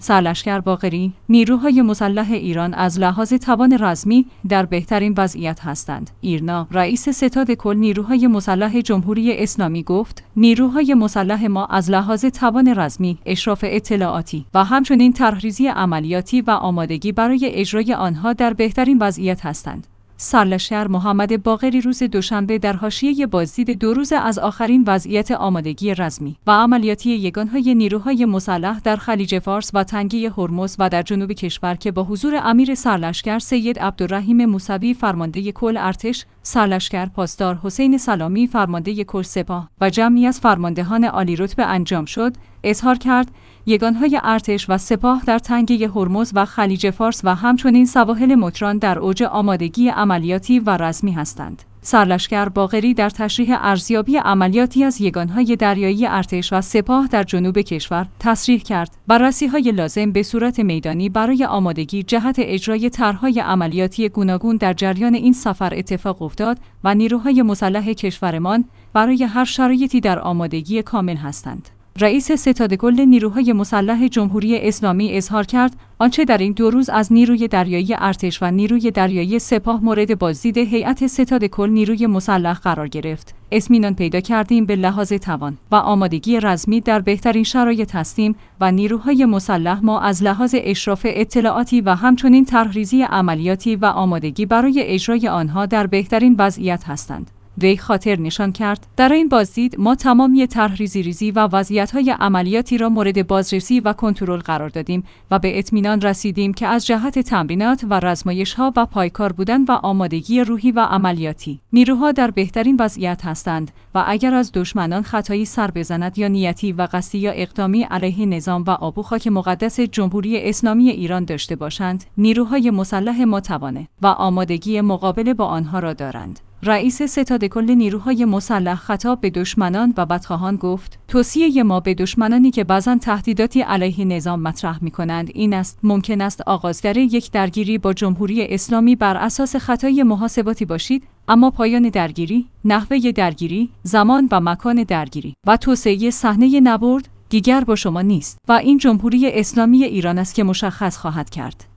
سرلشکر باقری: نیروهای مسلح ایران از لحاظ توان رزمی در بهترین وضعیت هستند. ایرنا: رئیس ستاد کل نیروهای مسلح جمهوری اسلامی گفت: نیروهای مسلح ما از لحاظ توان رزمی، اشراف اطلاعاتی و همچنین طرحریزی عملیاتی و آمادگی برای اجرای آنها در بهترین وضعیت هستند. سرلشکر محمد باقری روز دوشنبه در حاشیه بازدید 2 روزه از آخرین وضعیت آمادگی رزمی و عملیاتی یگانهای نیروهای مسلح در خلیج فارس و تنگه هرمز و در جنوب کشور که با حضور امیر سرلشکر سید عبدالرحیم موسوی فرمانده کل ارتش، سرلشکر پاسدار حسین سلامی فرمانده کل سپاه و جمعی از فرماندهان عالی‌رتبه انجام شد، اظهار کرد یگانهای ارتش و سپاه در تنگه هرمز و خلیج فارس و همچنین سواحل متران در اوج آمادگی عملیاتی و رزمی هستند. سرلشکر باقری در تشریح ارزیابی عملیاتی از یگانهای دریایی ارتش و سپاه در جنوب کشور تصریح کرد بررسی‌های لازم به صورت میدانی برای آمادگی جهت اجرای طرح‌های عملیاتی گوناگون در جریان این سفر اتفاق افتاد و نیروهای مسلح کشورمان برای هر شرایطی در آمادگی کامل هستند. رئیس ستاد کل نیروهای مسلح جمهوری اسلامی اظهار کرد آنچه در این 2 روز از نیروی دریایی ارتش و نیروی دریایی سپاه مورد بازدید هیئت ستاد کل نیروی مسلح قرار گرفت، اطمینان پیدا کردیم به لحاظ توان و آمادگی رزمی در بهترین شرایط هستیم و نیروهای مسلح ما از لحاظ اشراف اطلاعاتی و همچنین طرحریزی عملیاتی و آمادگی برای اجرای آنها در بهترین وضعیت هستند. وی خاطر نشان کرد در این بازدید ما تمامی طرحریزی و وضعیت‌های عملیاتی را مورد بازرسی و کنترل قرار دادیم و به اطمینان رسیدیم که از جهت تمرینات و رزمایش‌ها و پایکار بودن و آمادگی روحی و عملیاتی نیروها در بهترین وضعیت هستند و اگر از دشمنان خطایی سر بزند یا نیتی و قصدی یا اقدامی علیه نظام و آب و خاک مقدس جمهوری اسلامی ایران داشته باشند، نیروهای مسلح ما توانه و آمادگی مقابله با آنها را دارند. رئیس ستاد کل نیروهای مسلح خطاب به دشمنان و بدخواهان گفت: توصیه ما به دشمنانی که بعضاً تهدیداتی علیه نظام مطرح می‌کنند این است ممکن است آغازگر یک درگیری با جمهوری اسلامی بر اساس خطای محاسباتی باشید، اما پایان درگیری، نحوه درگیری، زمان و مکان درگیری و توسعه صحنه نبرد دیگر با شما نیست و این جمهوری اسلامی ایران است که مشخص خواهد کرد.